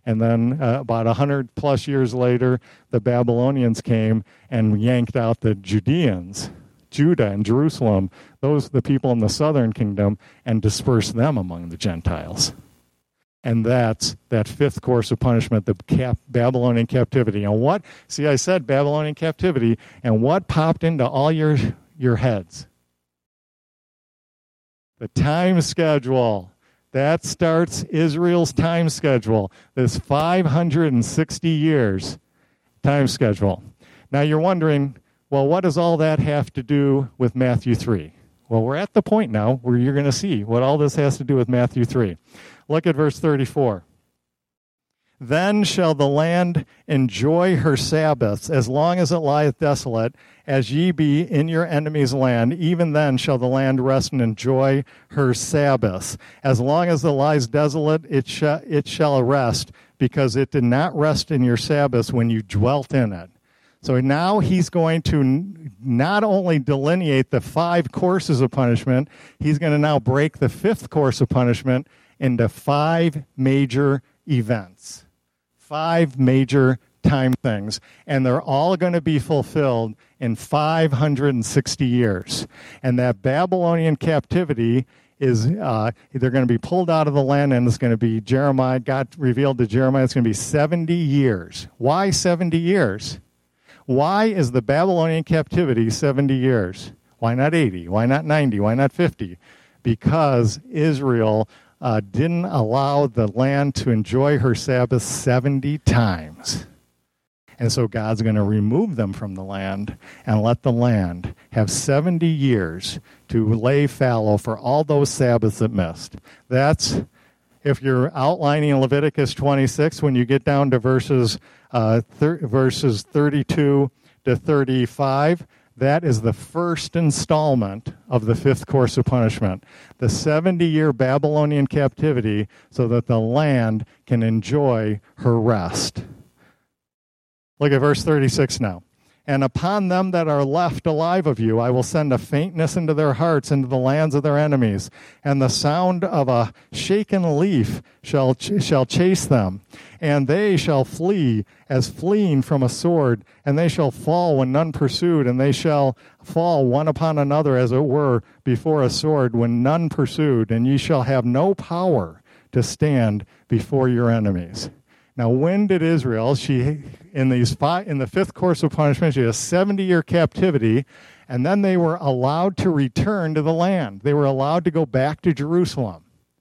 Speaker 1: And then about 100 plus years later, the Babylonians came and yanked out the Judeans, Judah and Jerusalem, the people in the southern kingdom, and dispersed them among the Gentiles. And that's that fifth course of punishment, the Babylonian captivity. And what, see, I said Babylonian captivity, and what popped into all your heads? The time schedule. That starts Israel's time schedule, this 560 years time schedule. Now you're wondering, well, what does all that have to do with Matthew 3? Well, we're at the point now where you're going to see what all this has to do with Matthew 3. Look at verse 34. Then shall the land enjoy her Sabbaths, as long as it lieth desolate, as ye be in your enemy's land. Even then shall the land rest and enjoy her Sabbaths. As long as it lies desolate, it shall rest, because it did not rest in your Sabbaths when you dwelt in it. So now he's going to not only delineate the 5 courses of punishment, he's going to now break the 5th course of punishment into 5 major events. 5 major time things, and they're all going to be fulfilled in 560 years. And that Babylonian captivity is, they're going to be pulled out of the land, and it's going to be Jeremiah, God revealed to Jeremiah, it's going to be 70 years. Why 70 years? Why is the Babylonian captivity 70 years? Why not 80? Why not 90? Why not 50? Because Israel didn't allow the land to enjoy her Sabbath 70 times. And so God's going to remove them from the land and let the land have 70 years to lay fallow for all those Sabbaths it missed. That's, if you're outlining Leviticus 26, when you get down to verses 32 to 35, that is the first installment of the 5th course of punishment, the 70-year Babylonian captivity, so that the land can enjoy her rest. Look at verse 36 now. And upon them that are left alive of you, I will send a faintness into their hearts, into the lands of their enemies, and the sound of a shaken leaf shall chase them, and they shall flee as fleeing from a sword, and they shall fall when none pursued, and they shall fall one upon another, as it were, before a sword, when none pursued, and ye shall have no power to stand before your enemies. Now, when did Israel, in the 5th course of punishment, she had a 70-year captivity, and then they were allowed to return to the land. They were allowed to go back to Jerusalem.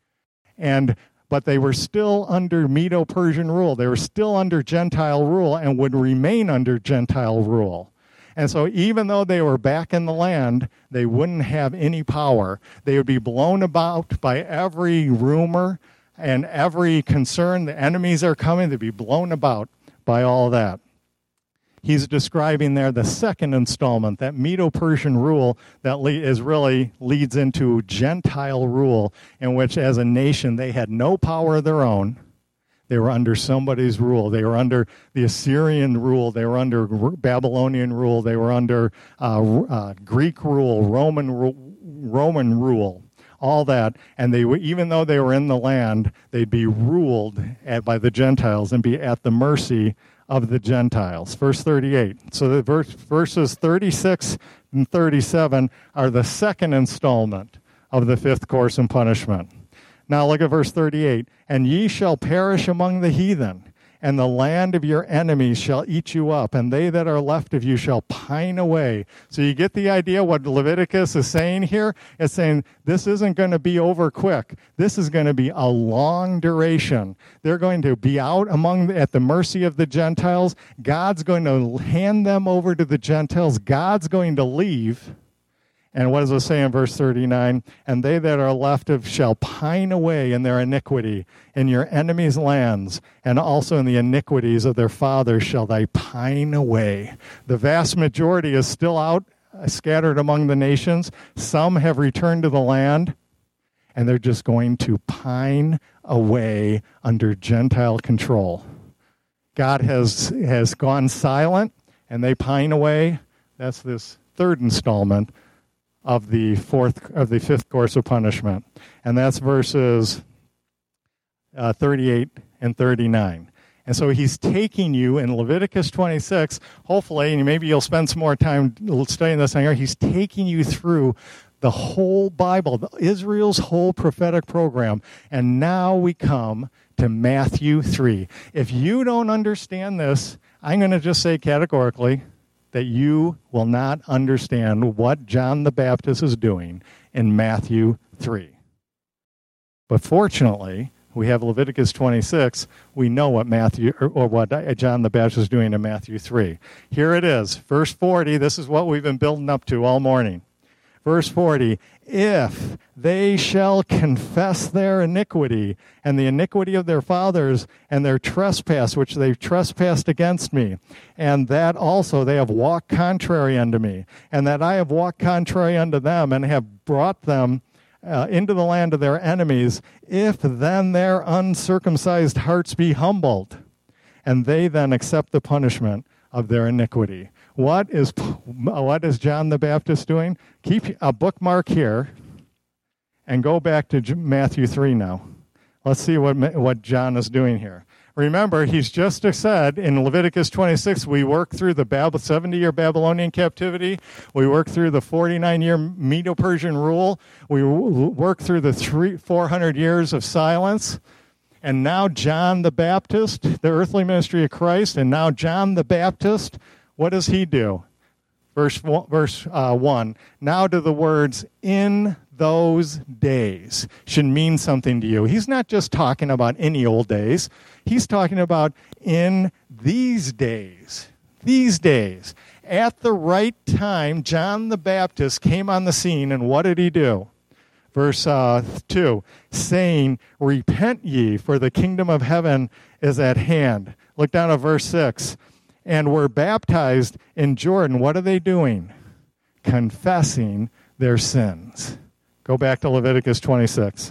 Speaker 1: But they were still under Medo-Persian rule. They were still under Gentile rule and would remain under Gentile rule. And so even though they were back in the land, they wouldn't have any power. They would be blown about by every rumor and every concern. The enemies are coming. They'd be blown about by all that. He's describing there the second installment, that Medo-Persian rule that leads into Gentile rule, in which as a nation they had no power of their own. They were under somebody's rule. They were under the Assyrian rule. They were under Babylonian rule. They were under Greek rule, Roman rule. All that, and even though they were in the land, they'd be ruled by the Gentiles and be at the mercy of the Gentiles. Verse 38. So the verses 36 and 37 are the second installment of the 5th course in punishment. Now look at verse 38. And ye shall perish among the heathen, and the land of your enemies shall eat you up, and they that are left of you shall pine away. So you get the idea what Leviticus is saying here? It's saying this isn't going to be over quick. This is going to be a long duration. They're going to be out at the mercy of the Gentiles. God's going to hand them over to the Gentiles. God's going to leave. And what does it say in verse 39? And they that are left of shall pine away in their iniquity, in your enemies' lands, and also in the iniquities of their fathers shall they pine away. The vast majority is still out, scattered among the nations. Some have returned to the land, and they're just going to pine away under Gentile control. God has gone silent, and they pine away. That's this third installment of the 5th course of punishment. And that's verses 38 and 39. And so he's taking you in Leviticus 26, hopefully, and maybe you'll spend some more time studying this on here, he's taking you through the whole Bible, Israel's whole prophetic program. And now we come to Matthew 3. If you don't understand this, I'm going to just say categorically that you will not understand what John the Baptist is doing in Matthew 3. But fortunately, we have Leviticus 26. We know what what John the Baptist is doing in Matthew 3. Here it is, verse 40. This is what we've been building up to all morning. Verse 40, if they shall confess their iniquity and the iniquity of their fathers and their trespass, which they've trespassed against me, and that also they have walked contrary unto me, and that I have walked contrary unto them and have brought them into the land of their enemies, if then their uncircumcised hearts be humbled, and they then accept the punishment of their iniquity. What is John the Baptist doing? Keep a bookmark here and go back to Matthew 3 now. Let's see what John is doing here. Remember, he's just said in Leviticus 26, we work through the 70-year Babylonian captivity. We work through the 49-year Medo-Persian rule. We work through the 400 years of silence. And now John the Baptist, the earthly ministry of Christ, and now John the Baptist, what does he do? Verse 1. Now do the words, in those days, should mean something to you. He's not just talking about any old days. He's talking about in these days. These days. At the right time, John the Baptist came on the scene, and what did he do? Verse 2, saying, repent ye, for the kingdom of heaven is at hand. Look down at verse 6. And were baptized in Jordan. What are they doing? Confessing their sins. Go back to Leviticus 26.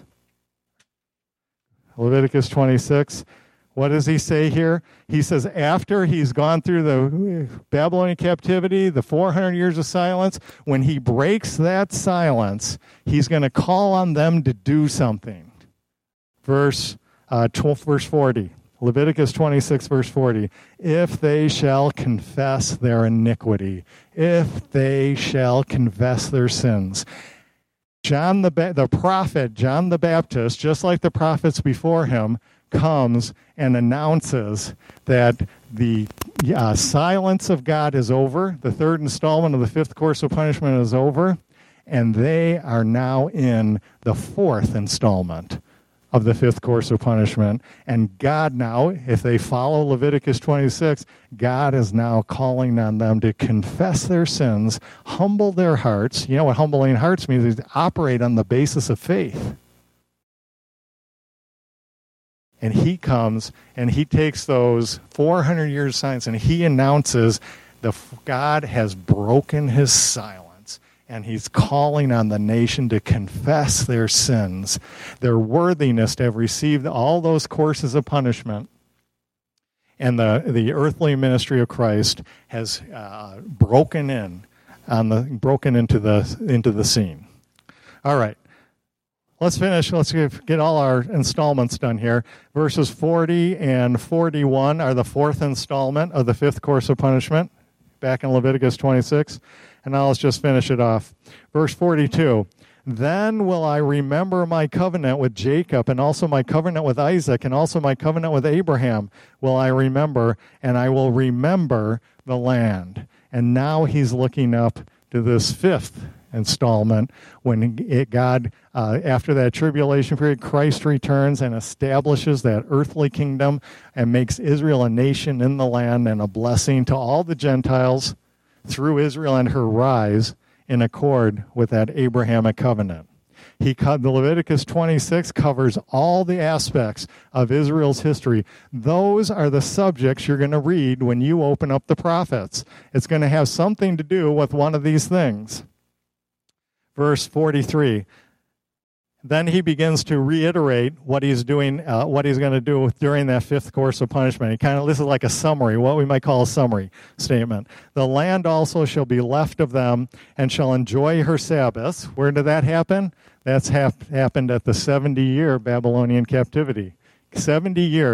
Speaker 1: Leviticus 26. What does he say here? He says after he's gone through the Babylonian captivity, the 400 years of silence, when he breaks that silence, he's going to call on them to do something. Verse 40. Leviticus 26, verse 40. If they shall confess their iniquity, if they shall confess their sins. John the prophet, John the Baptist, just like the prophets before him, comes and announces that the silence of God is over. The third installment of the fifth course of punishment is over. And they are now in the fourth installment of the fifth course of punishment. And God now, if they follow Leviticus 26, God is now calling on them to confess their sins, humble their hearts. You know what humbling hearts means? Is to operate on the basis of faith. And he comes and he takes those 400 years of silence and he announces God has broken his silence. And he's calling on the nation to confess their sins, their worthiness to have received all those courses of punishment. And the earthly ministry of Christ has broken into the scene. All right. Let's finish. Let's get all our installments done here. Verses 40 and 41 are the fourth installment of the fifth course of punishment, back in Leviticus 26. And now let's just finish it off. Verse 42, then will I remember my covenant with Jacob, and also my covenant with Isaac, and also my covenant with Abraham will I remember, and I will remember the land. And now he's looking up to this fifth installment when God, after that tribulation period, Christ returns and establishes that earthly kingdom and makes Israel a nation in the land and a blessing to all the Gentiles through Israel and her rise in accord with that Abrahamic covenant. The Leviticus 26 covers all the aspects of Israel's history. Those are the subjects you're going to read when you open up the prophets. It's going to have something to do with one of these things. Verse 43. Then he begins to reiterate what he's doing, what he's going to do during that fifth course of punishment. This is like a summary, what we might call a summary statement. The land also shall be left of them and shall enjoy her Sabbaths. Where did that happen? That's happened at the 70-year Babylonian captivity. 70 years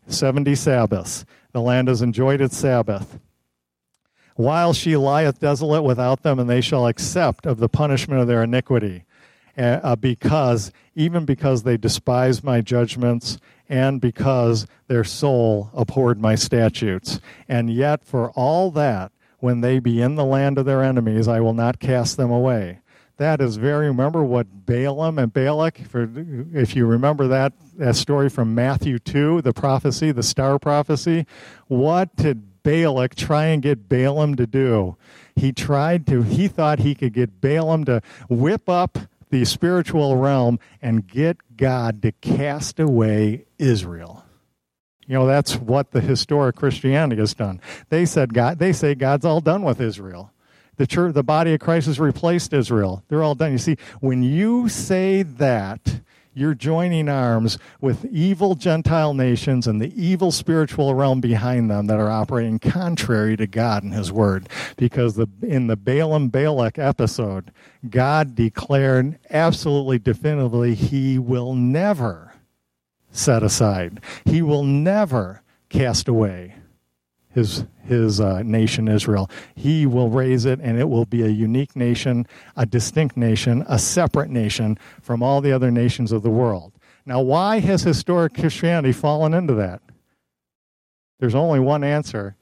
Speaker 1: 70 Sabbaths. The land has enjoyed its Sabbath. While she lieth desolate without them, and they shall accept of the punishment of their iniquity, because they despised my judgments, and because their soul abhorred my statutes. And yet for all that, when they be in the land of their enemies, I will not cast them away. That is remember what Balaam and Balak, if you remember that story from Matthew 2, the prophecy, the star prophecy, what did Balak try and get Balaam to do? He thought he could get Balaam to whip up the spiritual realm and get God to cast away Israel. That's what the historic Christianity has done. They say God's all done with Israel. The church, the body of Christ has replaced Israel. They're all done. You see, when you say that, you're joining arms with evil Gentile nations and the evil spiritual realm behind them that are operating contrary to God and his word. Because in the Balaam-Balak episode, God declared absolutely definitively he will never set aside. He will never cast away his nation Israel. He will raise it, and it will be a unique nation, a distinct nation, a separate nation from all the other nations of the world. Now, why has historic Christianity fallen into that? There's only one answer.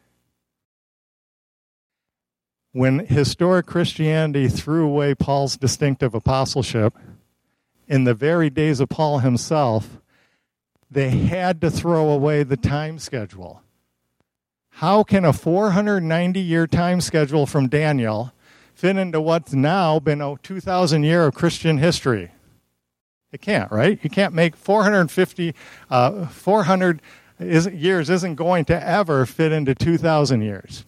Speaker 1: When historic Christianity threw away Paul's distinctive apostleship, in the very days of Paul himself, they had to throw away the time schedule. How can a 490-year time schedule from Daniel fit into what's now been a 2,000 year of Christian history? It can't, right? You can't make 400 years isn't going to ever fit into 2,000 years.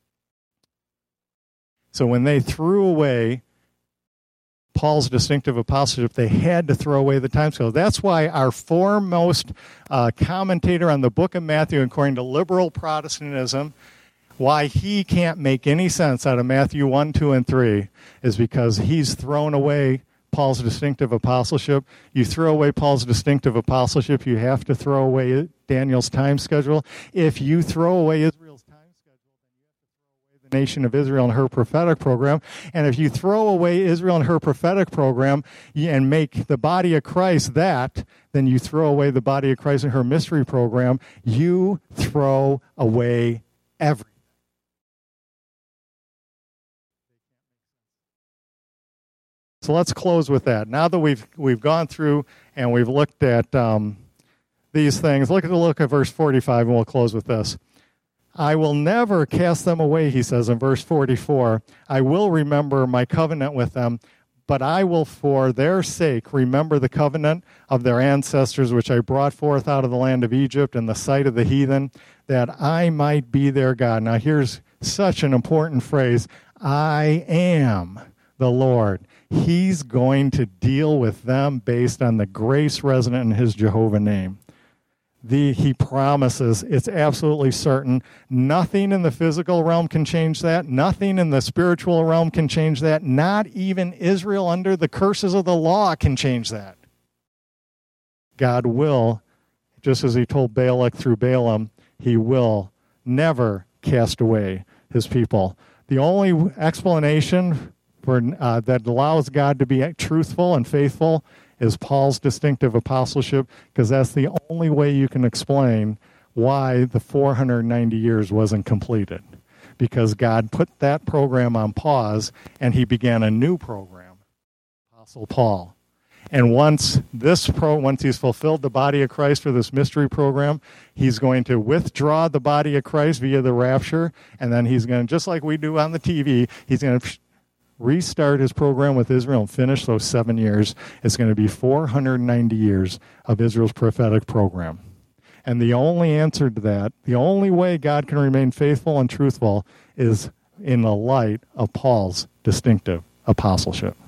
Speaker 1: So when they threw away Paul's distinctive apostleship, they had to throw away the time scale. That's why our foremost commentator on the book of Matthew, according to liberal Protestantism, why he can't make any sense out of Matthew 1, 2, and 3 is because he's thrown away Paul's distinctive apostleship. You throw away Paul's distinctive apostleship, you have to throw away Daniel's time schedule. If you throw away Israel's time schedule, then you have to throw away the nation of Israel and her prophetic program. And if you throw away Israel and her prophetic program and make the body of Christ that, then you throw away the body of Christ and her mystery program. You throw away everything. So let's close with that. Now that we've gone through and we've looked at these things, look at verse 45, and we'll close with this. I will never cast them away, he says in verse 44. I will remember my covenant with them, but I will for their sake remember the covenant of their ancestors, which I brought forth out of the land of Egypt in the sight of the heathen, that I might be their God. Now here's such an important phrase. I am the Lord. He's going to deal with them based on the grace resident in his Jehovah name. He promises, it's absolutely certain. Nothing in the physical realm can change that. Nothing in the spiritual realm can change that. Not even Israel under the curses of the law can change that. God will, just as he told Balak through Balaam, he will never cast away his people. The only explanation that allows God to be truthful and faithful is Paul's distinctive apostleship, because that's the only way you can explain why the 490 years wasn't completed. Because God put that program on pause, and he began a new program, Apostle Paul. And once he's fulfilled the body of Christ for this mystery program, he's going to withdraw the body of Christ via the rapture, and then he's going to, just like we do on the TV, he's going to restart his program with Israel and finish those 7 years. It's going to be 490 years of Israel's prophetic program. And the only answer to that, the only way God can remain faithful and truthful is in the light of Paul's distinctive apostleship.